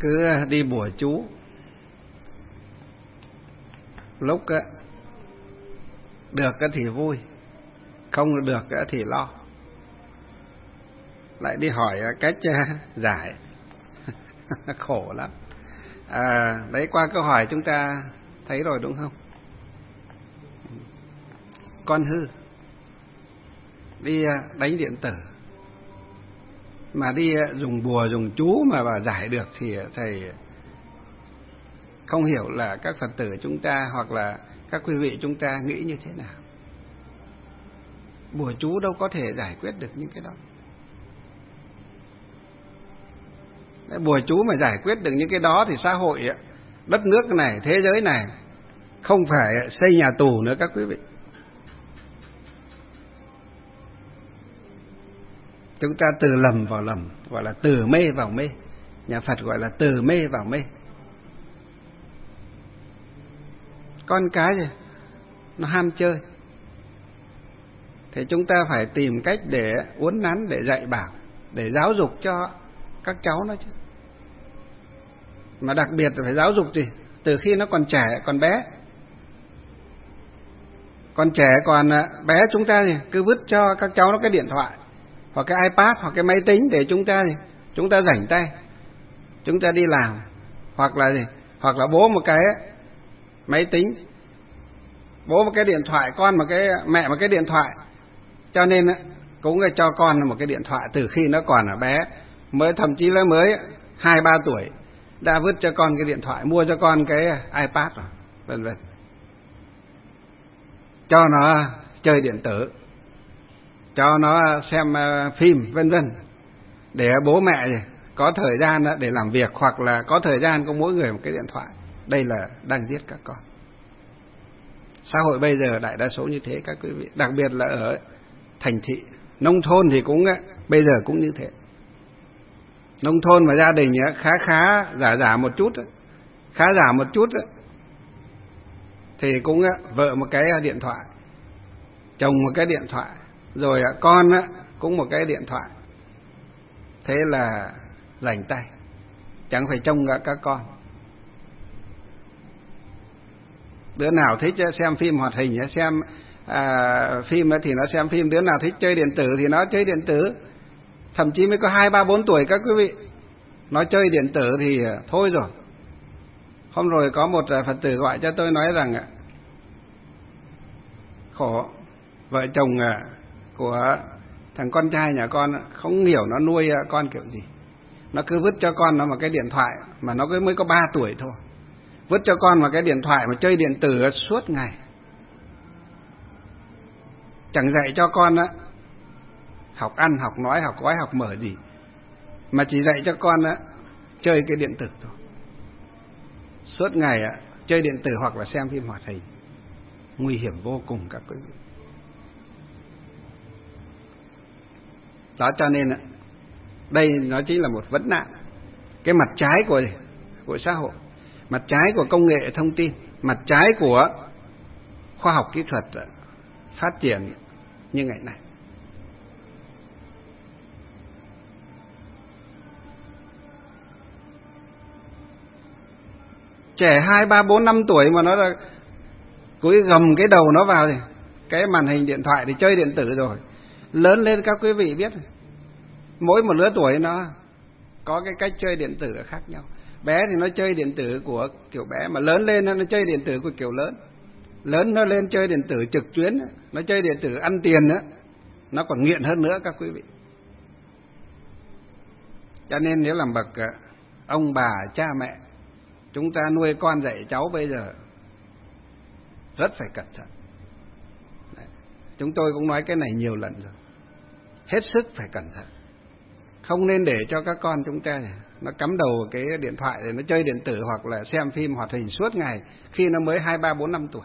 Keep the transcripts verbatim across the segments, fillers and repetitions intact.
cứ đi bùa chú, lúc được thì vui, không được thì lo, lại đi hỏi cách giải. Khổ lắm. À, đấy, qua câu hỏi chúng ta thấy rồi đúng không? Con hư đi đánh điện tử mà đi dùng bùa dùng chú mà bà giải được thì thầy không hiểu là các Phật tử chúng ta hoặc là các quý vị chúng ta nghĩ như thế nào. Bùa chú đâu có thể giải quyết được những cái đó. Bùa chú mà giải quyết được những cái đó thì xã hội, đất nước này, thế giới này không phải xây nhà tù nữa các quý vị. Chúng ta từ lầm vào lầm, gọi là từ mê vào mê. Nhà Phật gọi là từ mê vào mê. Con cái gì? Nó ham chơi. Thì chúng ta phải tìm cách để uốn nắn, để dạy bảo, để giáo dục cho các cháu nó chứ. Mà đặc biệt là phải giáo dục gì? Từ khi nó còn trẻ, còn bé. Còn trẻ, còn bé chúng ta thì cứ vứt cho các cháu nó cái điện thoại, hoặc cái iPad, hoặc cái máy tính để chúng ta thì chúng ta rảnh tay, chúng ta đi làm, hoặc là gì? Hoặc là bố một cái máy tính, bố một cái điện thoại, con một cái, mẹ một cái điện thoại. Cho nên cũng cho con một cái điện thoại từ khi nó còn ở bé, mới thậm chí là mới hai ba tuổi đã vứt cho con cái điện thoại, mua cho con cái iPad rồi, vân vân. Cho nó chơi điện tử, cho nó xem phim, vân vân, để bố mẹ có thời gian để làm việc, hoặc là có thời gian có mỗi người một cái điện thoại. Đây là đang giết các con. Xã hội bây giờ đại đa số như thế các quý vị, đặc biệt là ở thành thị. Nông thôn thì cũng bây giờ cũng như thế. Nông thôn mà gia đình khá khá giả giả một chút, khá giả một chút thì cũng vợ một cái điện thoại, chồng một cái điện thoại, rồi con cũng một cái điện thoại. Thế là rảnh tay, chẳng phải trông các con. Đứa nào thích xem phim hoạt hình, xem à, phim thì nó xem phim. Đứa nào thích chơi điện tử thì nó chơi điện tử. Thậm chí mới có hai ba bốn tuổi các quý vị, nó chơi điện tử thì thôi rồi. Hôm rồi có một Phật tử gọi cho tôi nói rằng khổ, vợ chồng của thằng con trai nhà con không hiểu nó nuôi con kiểu gì. Nó cứ vứt cho con nó một cái điện thoại mà nó mới có ba tuổi thôi, vứt cho con một cái điện thoại mà chơi điện tử suốt ngày, chẳng dạy cho con á học ăn, học nói, học gói, học mở gì, mà chỉ dạy cho con á chơi cái điện tử thôi. Suốt ngày á chơi điện tử hoặc là xem phim hoạt hình. Nguy hiểm vô cùng các quý vị. Đó, cho nên á, đây nó chính là một vấn nạn. Cái mặt trái của của xã hội, mặt trái của công nghệ thông tin, mặt trái của khoa học kỹ thuật phát triển như ngày nay. Trẻ hai ba bốn năm tuổi mà nó đã cúi gầm cái đầu nó vào thì cái màn hình điện thoại thì chơi điện tử rồi. Lớn lên các quý vị biết, mỗi một lứa tuổi nó có cái cách chơi điện tử khác nhau. Bé thì nó chơi điện tử của kiểu bé, mà lớn lên nó chơi điện tử của kiểu lớn. Lớn nó lên chơi điện tử trực tuyến, nó chơi điện tử ăn tiền nữa, nó còn nghiện hơn nữa các quý vị. Cho nên nếu làm bậc ông bà cha mẹ, chúng ta nuôi con dạy cháu bây giờ rất phải cẩn thận. Đấy. Chúng tôi cũng nói cái này nhiều lần rồi, hết sức phải cẩn thận. Không nên để cho các con chúng ta nó cắm đầu cái điện thoại để nó chơi điện tử hoặc là xem phim hoạt hình suốt ngày khi nó mới hai ba bốn năm tuổi.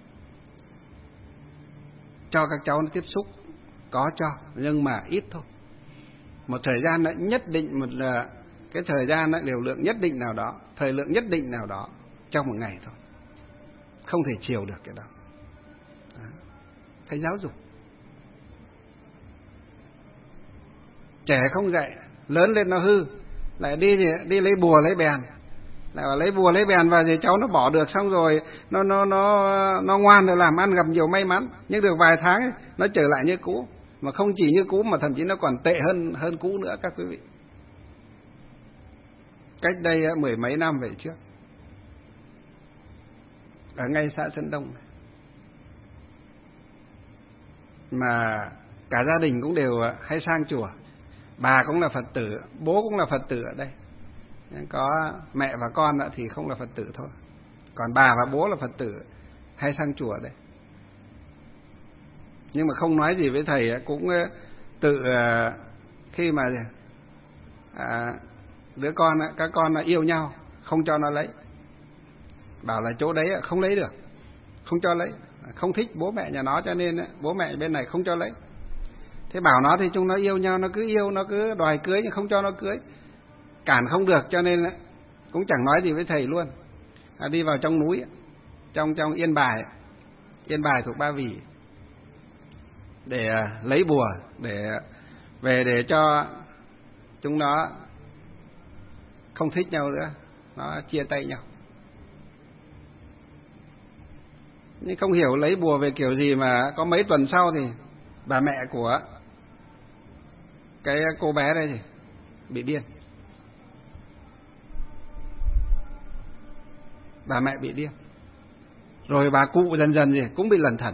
Cho các cháu nó tiếp xúc, có cho, nhưng mà ít thôi. Một thời gian nó nhất định, một là cái thời gian nó liều lượng nhất định nào đó, thời lượng nhất định nào đó trong một ngày thôi. Không thể chiều được cái đó. Đó. Phải giáo dục. Trẻ không dạy, lớn lên nó hư. lại đi đi lấy bùa lấy bèn, lại bảo lấy bùa lấy bèn và thì cháu nó bỏ được, xong rồi nó nó nó nó ngoan rồi làm ăn gặp nhiều may mắn, nhưng được vài tháng ấy, nó trở lại như cũ, mà không chỉ như cũ mà thậm chí nó còn tệ hơn hơn cũ nữa các quý vị. Cách đây mười mấy năm về trước, ở ngay xã Sơn Đông mà cả gia đình cũng đều hay sang chùa, bà cũng là Phật tử, bố cũng là Phật tử ở đây, có mẹ và con thì không là Phật tử thôi, còn bà và bố là Phật tử hay sang chùa đây. Nhưng mà không nói gì với thầy, cũng tự khi mà à, đứa con các con yêu nhau không cho nó lấy, bảo là chỗ đấy không lấy được, không cho lấy, không thích bố mẹ nhà nó cho nên bố mẹ bên này không cho lấy. Thế bảo nó thì chúng nó yêu nhau, nó cứ yêu, nó cứ đòi cưới nhưng không cho nó cưới, cản không được, cho nên cũng chẳng nói gì với thầy luôn. À, đi vào trong núi, trong trong Yên Bài, Yên Bài thuộc Ba Vì, để lấy bùa để về để cho chúng nó không thích nhau nữa, nó chia tay nhau. Nhưng không hiểu lấy bùa về kiểu gì mà có mấy tuần sau thì bà mẹ của cái cô bé đây thì bị điên. Bà mẹ bị điên. Rồi bà cụ dần dần gì cũng bị lẩn thẩn.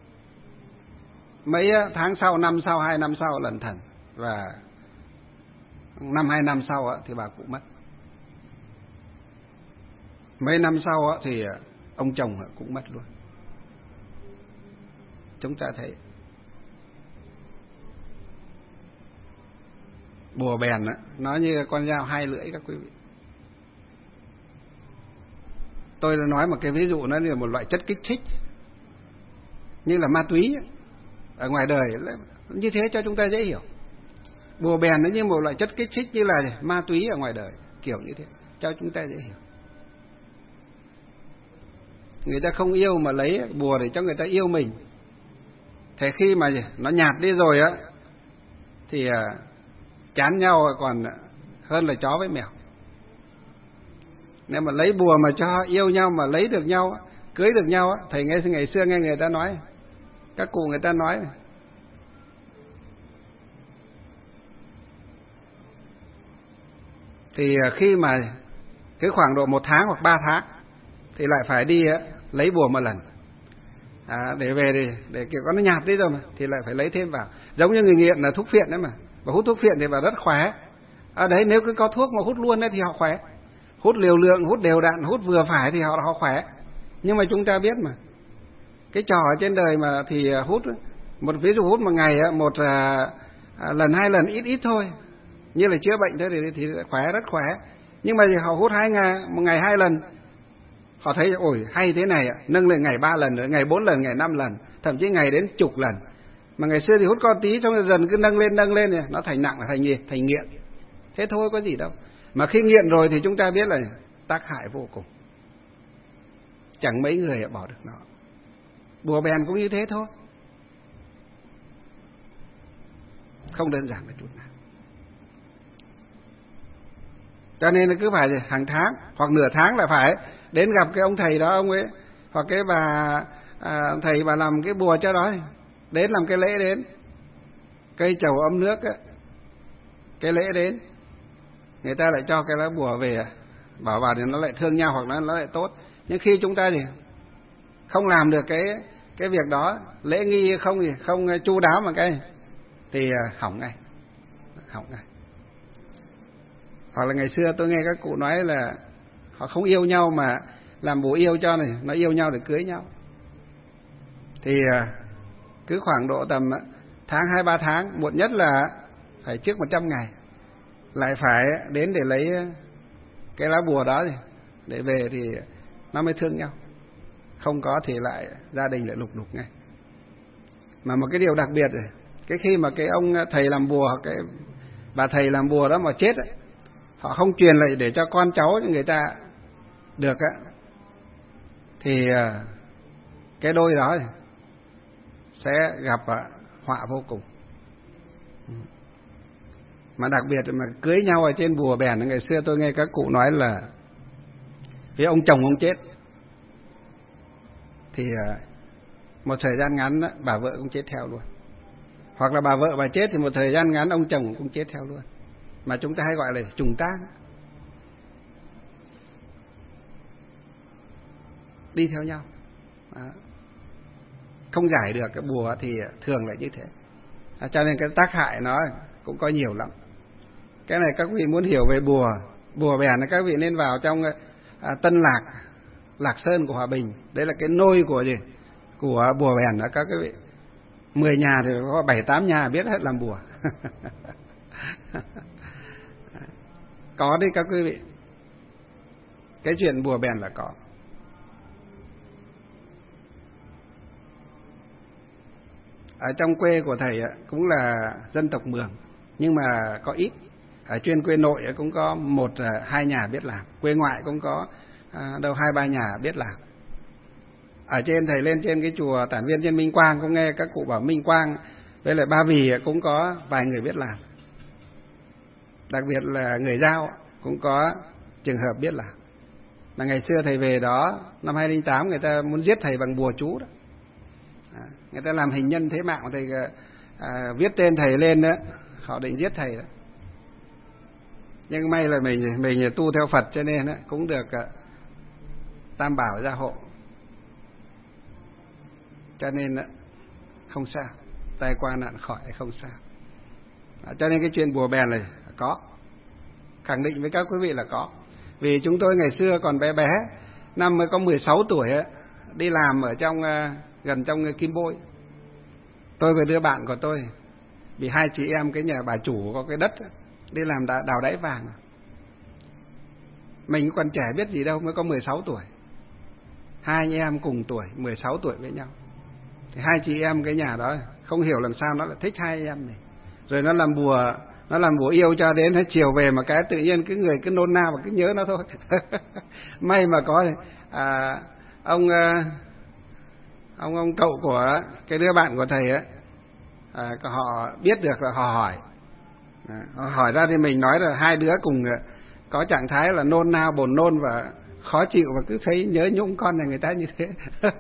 Mấy tháng sau, năm sau, hai năm sau lẩn thẩn, và năm hai năm sau thì bà cụ mất. Mấy năm sau thì ông chồng cũng mất luôn. Chúng ta thấy bùa bèn nó như con dao hai lưỡi các quý vị. Tôi đã nói một cái ví dụ, nó là một loại chất kích thích như là ma túy ở ngoài đời, như thế cho chúng ta dễ hiểu. Bùa bèn nó như một loại chất kích thích như là ma túy ở ngoài đời, kiểu như thế cho chúng ta dễ hiểu. Người ta không yêu mà lấy bùa để cho người ta yêu mình. Thế khi mà nó nhạt đi rồi á thì chán nhau còn hơn là chó với mèo. Nếu mà lấy bùa mà cho yêu nhau mà lấy được nhau, cưới được nhau, thầy nghe ngày xưa nghe người ta nói, các cụ người ta nói thì khi mà cứ khoảng độ một tháng hoặc ba tháng thì lại phải đi lấy bùa một lần. À, để về để, để kiểu có nó nhạt đi rồi mà thì lại phải lấy thêm vào, giống như người nghiện là thuốc phiện đấy mà, và hút thuốc phiện thì vào rất khỏe. Ở đấy nếu cứ có thuốc mà hút luôn đấy thì họ khỏe, hút liều lượng, hút đều đặn, hút vừa phải thì họ họ khỏe. Nhưng mà chúng ta biết mà, cái trò ở trên đời mà thì hút một, ví dụ hút một ngày một à, à, lần hai lần ít ít thôi, như là chữa bệnh thôi thì, thì khỏe, rất khỏe. Nhưng mà thì họ hút hai ngày một ngày hai lần, họ thấy ôi hay thế này, nâng lên ngày ba lần, ngày bốn lần, ngày năm lần, thậm chí ngày đến chục lần. Mà ngày xưa thì hút con tí, xong rồi dần cứ nâng lên nâng lên, nó thành nặng, là thành nghiện, thành nghiện. Thế thôi có gì đâu. Mà khi nghiện rồi thì chúng ta biết là tác hại vô cùng, chẳng mấy người bỏ được nó. Bùa bèn cũng như thế thôi, không đơn giản là chút nào. Cho nên là cứ phải hàng tháng hoặc nửa tháng là phải đến gặp cái ông thầy đó, ông ấy hoặc cái bà à, thầy bà làm cái bùa cho đó, đến làm cái lễ, đến cây trầu ấm nước ấy, cái lễ đến, người ta lại cho cái lá bùa về, bảo vào thì nó lại thương nhau hoặc nó nó lại tốt. Nhưng khi chúng ta thì không làm được cái cái việc đó, lễ nghi không gì không chu đáo mà cái thì hỏng ngay, hỏng ngay. Hoặc là ngày xưa tôi nghe các cụ nói là họ không yêu nhau mà làm bùa yêu cho này, nó yêu nhau để cưới nhau. Thì cứ khoảng độ tầm tháng hai ba tháng, muộn nhất là phải trước một trăm ngày lại phải đến để lấy cái lá bùa đó để về thì nó mới thương nhau. Không có thì lại gia đình lại lục đục ngay. Mà một cái điều đặc biệt rồi, cái khi mà cái ông thầy làm bùa, cái bà thầy làm bùa đó mà chết ấy, họ không truyền lại để cho con cháu người ta được á, thì cái đôi đó sẽ gặp họa vô cùng. Mà đặc biệt mà cưới nhau ở trên bùa bèn, ngày xưa tôi nghe các cụ nói là vì ông chồng ông chết thì một thời gian ngắn bà vợ cũng chết theo luôn, hoặc là bà vợ bà chết thì một thời gian ngắn ông chồng cũng chết theo luôn, mà chúng ta hay gọi là trùng tang, đi theo nhau. Đó. Không giải được cái bùa thì thường là như thế. À, cho nên cái tác hại nó cũng có nhiều lắm. Cái này các vị muốn hiểu về bùa bùa bèn, các vị nên vào trong à, Tân Lạc, Lạc Sơn của Hòa Bình. Đấy là cái nôi của gì? Của bùa bèn đó các vị. Mười nhà thì có bảy tám nhà biết hết làm bùa. Có đi các quý vị. Cái chuyện bùa bèn là có. Ở trong quê của thầy cũng là dân tộc Mường, nhưng mà có ít. Ở trên quê nội cũng có một hai nhà biết làm, quê ngoại cũng có đâu hai ba nhà biết làm. Ở trên thầy lên trên cái chùa Tản Viên trên Minh Quang cũng nghe các cụ bảo Minh Quang với lại Ba Vì cũng có vài người biết làm. Đặc biệt là người Dao cũng có trường hợp biết làm. Mà ngày xưa thầy về đó năm hai không không tám người ta muốn giết thầy bằng bùa chú đó. À, người ta làm hình nhân thế mạng của thầy, à, viết tên thầy lên đó, họ định giết thầy đó. Nhưng may là mình mình tu theo Phật cho nên đó, cũng được uh, Tam Bảo gia hộ, cho nên đó, không sao, tai qua nạn khỏi không sao. À, cho nên cái chuyện bùa bèn này có, khẳng định với các quý vị là có. Vì chúng tôi ngày xưa còn bé bé, năm mới có mười sáu tuổi ấy, đi làm ở trong uh, gần trong Kim Bôi. Tôi và đứa bạn của tôi vì hai chị em cái nhà bà chủ có cái đất đi làm đào đáy vàng. Mình còn trẻ biết gì đâu, mới có mười sáu tuổi. Hai anh em cùng tuổi, mười sáu tuổi với nhau. Thì hai chị em cái nhà đó không hiểu làm sao nó lại thích hai anh em này. Rồi nó làm bùa, nó làm bùa yêu cho đến hết chiều về mà cái tự nhiên cái người cứ nôn nao và cứ nhớ nó thôi. May mà có à, ông ông ông cậu của cái đứa bạn của thầy ấy, à, họ biết được là họ hỏi. À, họ hỏi ra thì mình nói là hai đứa cùng có trạng thái là nôn nao, buồn nôn và khó chịu và cứ thấy nhớ nhung con này người ta như thế.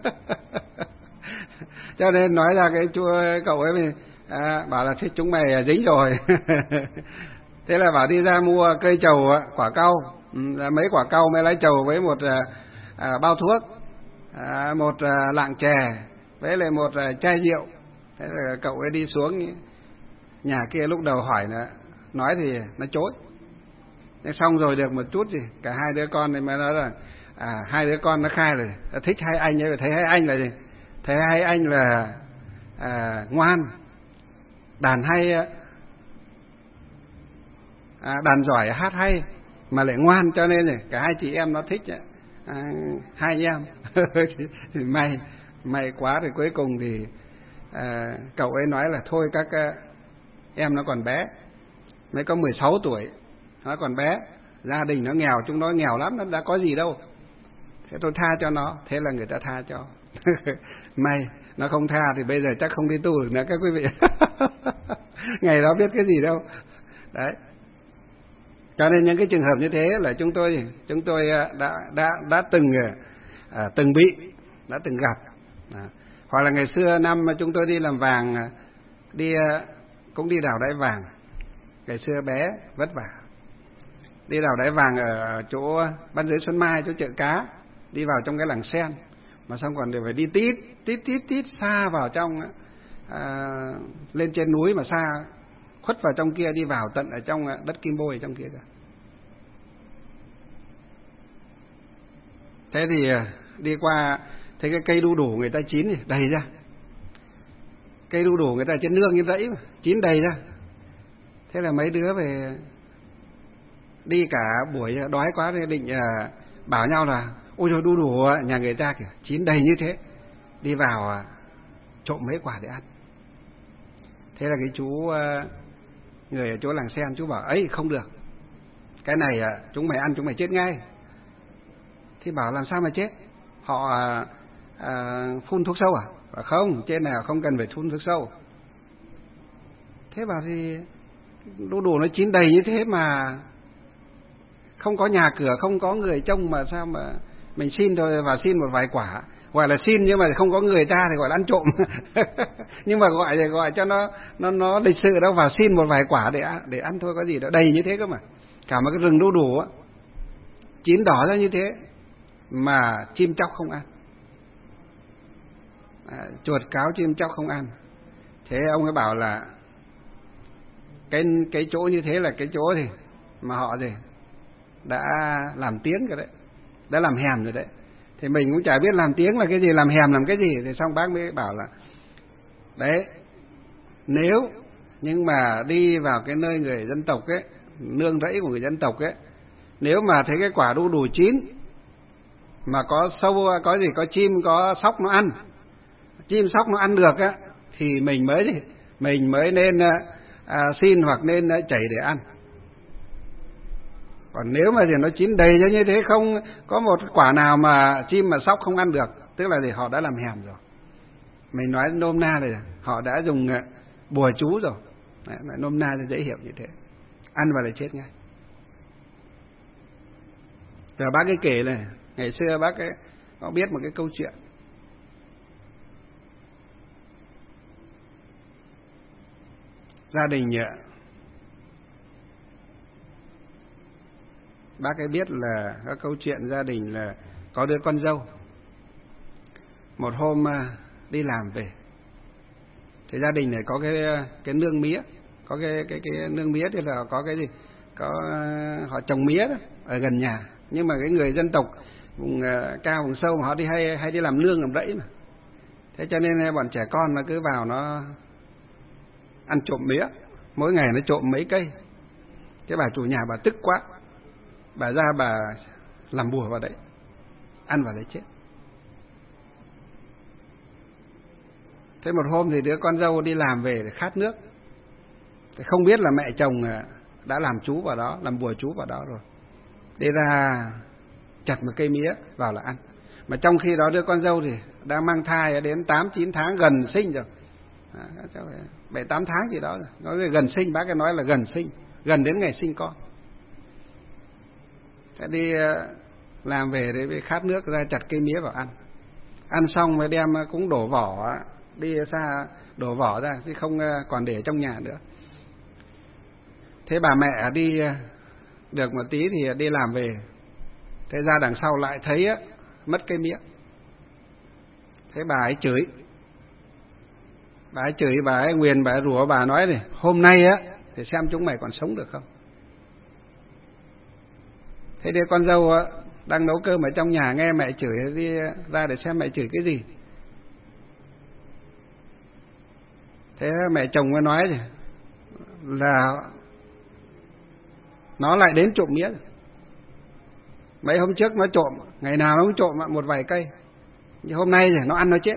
Cho nên nói ra cái chú cậu ấy mình à, bảo là thích chúng mày dính rồi. Thế là bảo đi ra mua cây trầu, quả cau, mấy quả cau mới lấy trầu với một à, bao thuốc, à, một à, lạng chè với lại một à, chai rượu. Thế là cậu ấy đi xuống nhà kia, lúc đầu hỏi nữa, nói thì nó chối. Thế xong rồi được một chút gì, cả hai đứa con này mới nói là à, hai đứa con nó khai là thích hai anh ấy, thấy hai anh là gì? Thấy hai anh là à, ngoan, đàn hay, à, đàn giỏi, hát hay mà lại ngoan, cho nên này cả hai chị em nó thích à, hai anh em. Thì may may quá, thì cuối cùng thì à, cậu ấy nói là thôi các à, em nó còn bé, mới có mười sáu tuổi, nó còn bé, gia đình nó nghèo, chúng nó nghèo lắm, nó đã có gì đâu, thế tôi tha cho nó. Thế là người ta tha cho. May nó không tha thì bây giờ chắc không đi tu được nữa các quý vị. Ngày đó biết cái gì đâu. Đấy. Cho nên những cái trường hợp như thế là chúng tôi chúng tôi đã đã đã từng à, từng bị, đã từng gặp. À, hoặc là ngày xưa năm mà chúng tôi đi làm vàng, đi cũng đi đào đáy vàng. Ngày xưa bé vất vả, đi đào đáy vàng ở chỗ Ban Giới Xuân Mai, chỗ chợ cá, đi vào trong cái làng sen, mà xong còn đều phải đi tít tít tít tít xa vào trong, à, lên trên núi mà xa, khuất vào trong kia, đi vào tận ở trong đất Kim Bôi trong kia cả. Thế thì đi qua thấy cái cây đu đủ người ta chín thì đầy ra, cây đu đủ người ta trên nương như dãy mà chín đầy ra. Thế là mấy đứa về đi cả buổi đói quá thì định uh, bảo nhau là ôi trời, đu đủ nhà người ta kìa chín đầy như thế, đi vào uh, trộm mấy quả để ăn. Thế là cái chú uh, người ở chỗ làng sen, chú bảo ấy không được, cái này uh, chúng mày ăn chúng mày chết ngay. Thì bảo làm sao mà chết, họ uh, uh, phun thuốc sâu à? Bảo không, trên này không cần phải phun thuốc sâu. Thế bảo thì đu đủ nó chín đầy như thế mà không có nhà cửa, không có người trông, mà sao mà mình xin thôi, và xin một vài quả, gọi là xin nhưng mà không có người ta thì gọi là ăn trộm. Nhưng mà gọi thì gọi cho nó nó nó lịch sự đâu, vào xin một vài quả để để ăn thôi, có gì đâu, đầy như thế cơ mà. Cả một cái rừng đu đủ á, chín đỏ ra như thế mà chim chóc không ăn, à, chuột cáo chim chóc không ăn. Thế ông ấy bảo là cái cái chỗ như thế là cái chỗ thì mà họ gì đã làm tiếng rồi đấy, đã làm hèm rồi đấy. Thì mình cũng chả biết làm tiếng là cái gì, làm hèm làm cái gì. Thì xong bác mới bảo là đấy, nếu nhưng mà đi vào cái nơi người dân tộc ấy, nương rẫy của người dân tộc ấy, nếu mà thấy cái quả đu đủ chín mà có sâu, có gì, có chim, có sóc nó ăn, chim sóc nó ăn được á, thì mình mới gì mình mới nên à, xin hoặc nên chảy để ăn. Còn nếu mà thì nó chín đầy ra như thế, không có một quả nào mà chim mà sóc không ăn được, tức là thì họ đã làm hèm rồi. Mình nói nôm na này, họ đã dùng bùa chú rồi. Đấy, nôm na thì dễ hiểu như thế. Ăn vào là chết ngay. Rồi bác ấy kể này, ngày xưa bác ấy có biết một cái câu chuyện. Gia đình bác ấy biết là có câu chuyện gia đình là có đứa con dâu. Một hôm đi làm về, thì gia đình này có cái cái nương mía, có cái cái cái nương mía thì là có cái gì, có họ trồng mía đó, ở gần nhà. Nhưng mà cái người dân tộc vùng cao vùng sâu mà họ đi hay hay đi làm nương làm rẫy mà, thế cho nên bọn trẻ con nó cứ vào nó ăn trộm mía, mỗi ngày nó trộm mấy cây. Cái bà chủ nhà bà tức quá, bà ra bà làm bùa vào đấy, ăn vào đấy chết. Thế một hôm thì đứa con dâu đi làm về để khát nước, thì không biết là mẹ chồng đã làm chú vào đó, làm bùa chú vào đó rồi. Đi ra chặt một cây mía vào là ăn. Mà trong khi đó đứa con dâu thì đang mang thai đến tám chín tháng, gần sinh rồi, bảy tám tháng gì đó rồi. Nói gần sinh, bác ấy nói là gần sinh, gần đến ngày sinh con. Thế đi làm về để bị khát nước, ra chặt cây mía vào ăn. Ăn xong mới đem cũng đổ vỏ, đi xa đổ vỏ ra chứ không còn để trong nhà nữa. Thế bà mẹ đi được một tí thì đi làm về, thế ra đằng sau lại thấy mất cây mía. Thế bà ấy chửi, bà ấy chửi, bà ấy nguyền, bà ấy rủa, bà nói này, hôm nay á thì xem chúng mày còn sống được không. Thế đứa con dâu á đang nấu cơm ở trong nhà, nghe mẹ chửi, đi ra để xem mẹ chửi cái gì. Thế mẹ chồng mới nói là nó lại đến trộm mía. Mấy hôm trước nó trộm, ngày nào nó cũng trộm một vài cây, nhưng hôm nay thì nó ăn nó chết.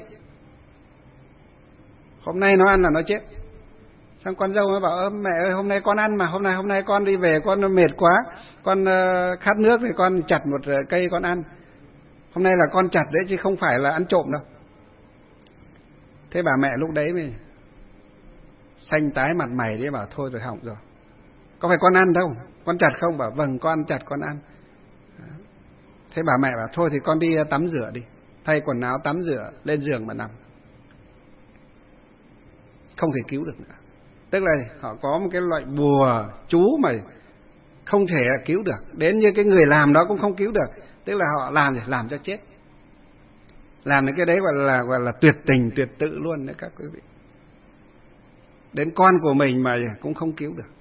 Hôm nay nó ăn là nó chết. Xong con dâu nó bảo, ơ mẹ ơi, hôm nay con ăn mà, hôm nay hôm nay con đi về con mệt quá, con uh, khát nước thì con chặt một cây con ăn. Hôm nay là con chặt đấy chứ không phải là ăn trộm đâu. Thế bà mẹ lúc đấy mới xanh tái mặt mày đi, bảo thôi rồi hỏng rồi. Có phải con ăn đâu, con chặt không? Bảo vâng con chặt con ăn. Thế bà mẹ bảo thôi thì con đi tắm rửa đi, thay quần áo tắm rửa, lên giường mà nằm. Không thể cứu được nữa. Tức là họ có một cái loại bùa chú mà không thể cứu được, đến như cái người làm đó cũng không cứu được. Tức là họ làm thì làm cho chết, làm đến cái đấy gọi là gọi là tuyệt tình tuyệt tự luôn đấy các quý vị. Đến con của mình mà cũng không cứu được.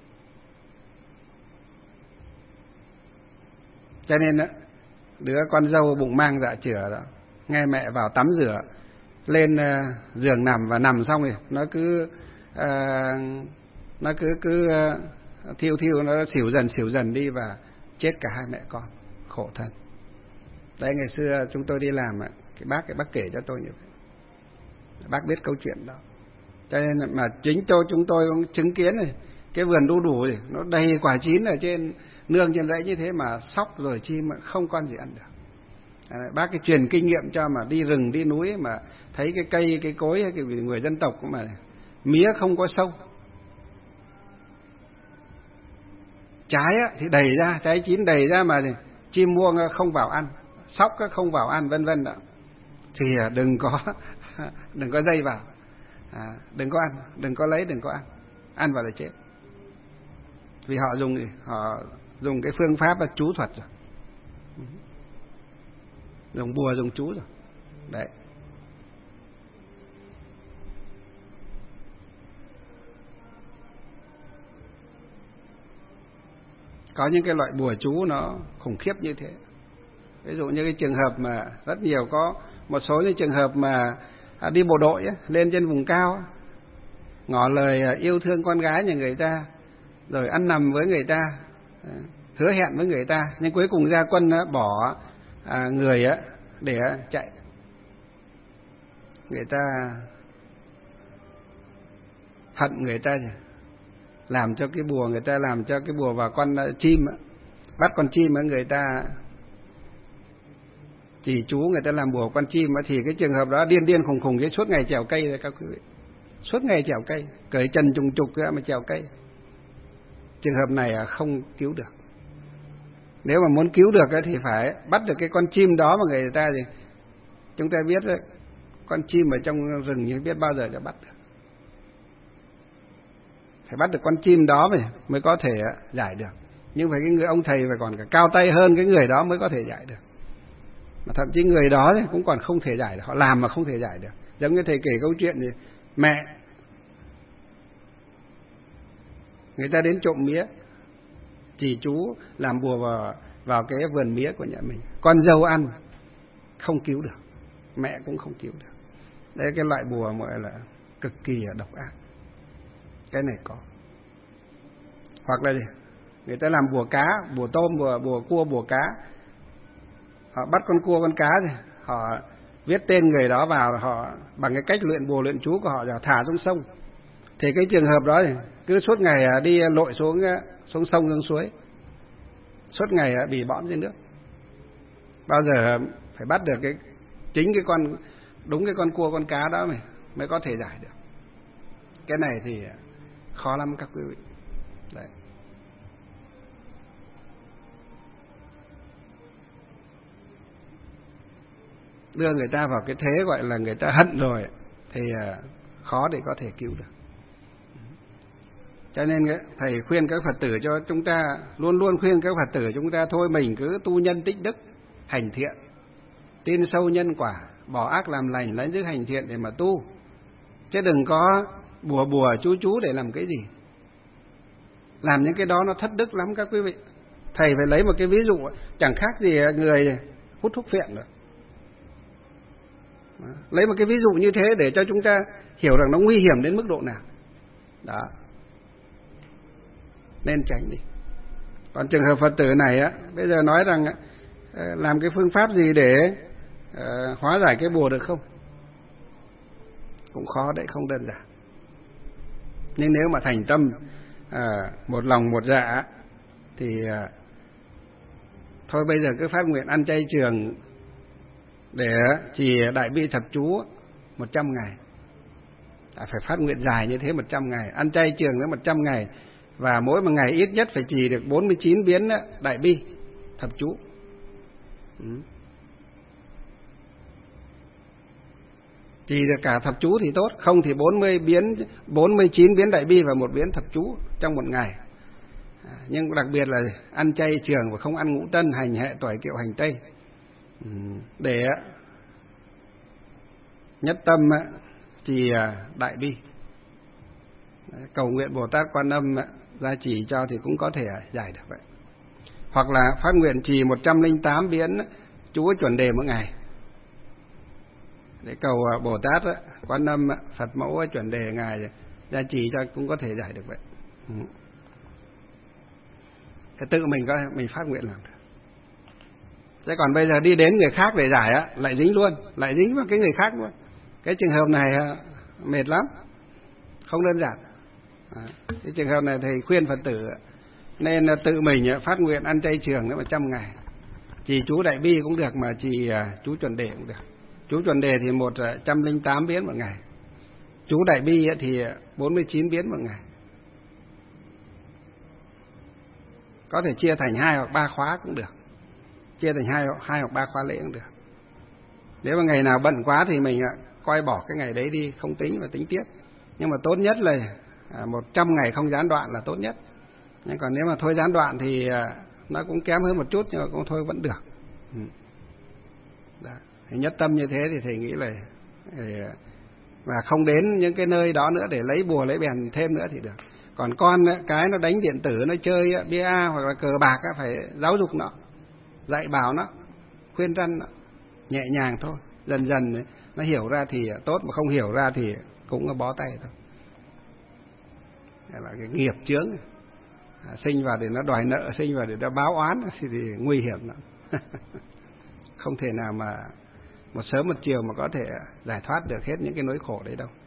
Cho nên đó, đứa con dâu bụng mang dạ chửa đó, nghe mẹ vào tắm rửa, lên uh, giường nằm, và nằm xong rồi nó cứ uh, nó cứ cứ uh, thiêu thiêu, nó xỉu dần xỉu dần đi, và chết cả hai mẹ con, khổ thân. Đấy, ngày xưa chúng tôi đi làm, cái bác cái bác kể cho tôi như vậy, bác biết câu chuyện đó. Cho nên mà chính tôi chúng tôi cũng chứng kiến này, cái vườn đu đủ này, nó đầy quả chín ở trên nương trên rẫy như thế mà sóc rồi chim mà không con gì ăn được. À, bác cái truyền kinh nghiệm cho mà đi rừng đi núi mà thấy cái cây cái cối, cái người dân tộc cũng mà mía không có sâu, trái á, thì đầy ra, trái chín đầy ra mà chim muông không vào ăn, sóc không vào ăn, vân vân đó, thì đừng có đừng có dây vào, à, đừng có ăn, đừng có lấy, đừng có ăn, ăn vào là chết. Vì họ dùng gì? Họ dùng cái phương pháp là chú thuật rồi, dùng bùa, dùng chú rồi, đấy. Có những cái loại bùa chú nó khủng khiếp như thế. Ví dụ như cái trường hợp mà rất nhiều, có một số những trường hợp mà đi bộ đội ấy, lên trên vùng cao, ngỏ lời yêu thương con gái nhà người ta, rồi ăn nằm với người ta, hứa hẹn với người ta, nhưng cuối cùng ra quân bỏ người để chạy. Người ta hận người ta, làm cho cái bùa, người ta làm cho cái bùa vào con chim, bắt con chim ở người ta chỉ chú, người ta làm bùa con chim, thì cái trường hợp đó điên điên khùng khùng, cái suốt ngày trèo cây rồi các quý vị, suốt ngày trèo cây, cởi chân trùng trục ra mà trèo cây. Trường hợp này không cứu được. Nếu mà muốn cứu được thì phải bắt được cái con chim đó mà người ta, thì chúng ta biết đấy, con chim ở trong rừng nhưng biết bao giờจะbắt được. Phải bắt được con chim đó mới, mới có thể giải được. Nhưng phải cái người ông thầy phải còn cả cao tay hơn cái người đó mới có thể giải được. Mà thậm chí người đó cũng còn không thể giải được, họ làm mà không thể giải được. Giống như thầy kể câu chuyện thì mẹ người ta đến trộm mía, chỉ chú làm bùa vào, vào cái vườn mía của nhà mình, con dâu ăn không cứu được, mẹ cũng không cứu được. Đấy, cái loại bùa gọi là cực kỳ độc ác. Cái này có. Hoặc là gì? Người ta làm bùa cá, bùa tôm, bùa, bùa cua, bùa cá. Họ bắt con cua, con cá thì họ viết tên người đó vào, họ bằng cái cách luyện bùa luyện chú của họ thả xuống sông. Thì cái trường hợp đó thì cứ suốt ngày đi lội xuống xuống sông xuống suối, suốt ngày bị bõm trên nước. Bao giờ phải bắt được cái chính cái con, đúng cái con cua con cá đó mới mới có thể giải được. Cái này thì khó lắm các quý vị. Đấy. Đưa người ta vào cái thế gọi là người ta hận rồi thì khó để có thể cứu được. Cho nên thầy khuyên các Phật tử cho chúng ta, luôn luôn khuyên các Phật tử chúng ta thôi mình cứ tu nhân tích đức, hành thiện, tin sâu nhân quả, bỏ ác làm lành, lấy đức hành thiện để mà tu. Chứ đừng có bùa bùa chú chú để làm cái gì. Làm những cái đó nó thất đức lắm các quý vị. Thầy phải lấy một cái ví dụ chẳng khác gì người hút thuốc phiện rồi. Lấy một cái ví dụ như thế để cho chúng ta hiểu rằng nó nguy hiểm đến mức độ nào. Đó. Nên tránh đi. Còn trường hợp Phật tử này á, bây giờ nói rằng làm cái phương pháp gì để uh, hóa giải cái bùa được không? Cũng khó đấy, không đơn giản. Nhưng nếu mà thành tâm uh, một lòng một dạ thì uh, thôi bây giờ cứ phát nguyện ăn chay trường để trì đại bi thập chú một trăm ngày. À, phải phát nguyện dài như thế một trăm ngày, ăn chay trường đến một trăm ngày, và mỗi một ngày ít nhất phải trì được bốn mươi chín biến đại bi thập chú. Ừ. Trì được cả thập chú thì tốt, không thì bốn mươi biến, bốn mươi chín biến đại bi và một biến thập chú trong một ngày. À, nhưng đặc biệt là ăn chay trường và không ăn ngũ tân, hành hệ, tỏi, kiệu, hành tây. Ừ. Để nhất tâm trì đại bi, cầu nguyện Bồ Tát Quan Âm gia trì cho thì cũng có thể giải được vậy. Hoặc là phát nguyện trì một trăm lẻ tám biến chú chuẩn đề mỗi ngày để cầu Bồ Tát Quan Âm Phật mẫu chuẩn đề ngài gia trì cho cũng có thể giải được vậy. Ừ. Thế tự mình có mình phát nguyện làm được. Thế còn bây giờ đi đến người khác để giải á, lại dính luôn, lại dính vào cái người khác luôn. Cái trường hợp này mệt lắm, không đơn giản. À, cái trường hợp này thầy khuyên Phật tử nên tự mình phát nguyện ăn chay trường đến một trăm ngày. Trì chú đại bi cũng được, mà trì chú chuẩn đề cũng được. Chú chuẩn đề thì một trăm lẻ tám biến một ngày. Chú đại bi thì bốn mươi chín biến một ngày. có thể chia thành hai hoặc ba khóa cũng được, chia thành hai hai hoặc ba khóa lễ cũng được. Nếu mà ngày nào bận quá thì mình coi bỏ cái ngày đấy đi, không tính và tính tiếp. Nhưng mà tốt nhất là một trăm ngày không gián đoạn là tốt nhất. Nhưng còn nếu mà thôi gián đoạn thì nó cũng kém hơn một chút, nhưng mà cũng thôi vẫn được. Đó. Thì nhất tâm như thế thì thầy nghĩ là và không đến những cái nơi đó nữa để lấy bùa lấy bèn thêm nữa thì được. Còn con cái nó đánh điện tử, nó chơi bia hoặc là cờ bạc, phải giáo dục nó, dạy bảo nó, khuyên răn nó nhẹ nhàng thôi, dần dần nó hiểu ra thì tốt, mà không hiểu ra thì cũng bó tay thôi. Đó là cái nghiệp chướng, sinh vào để nó đòi nợ, sinh vào để nó báo oán thì, thì nguy hiểm lắm. Không thể nào mà một sớm một chiều mà có thể giải thoát được hết những cái nỗi khổ đấy đâu.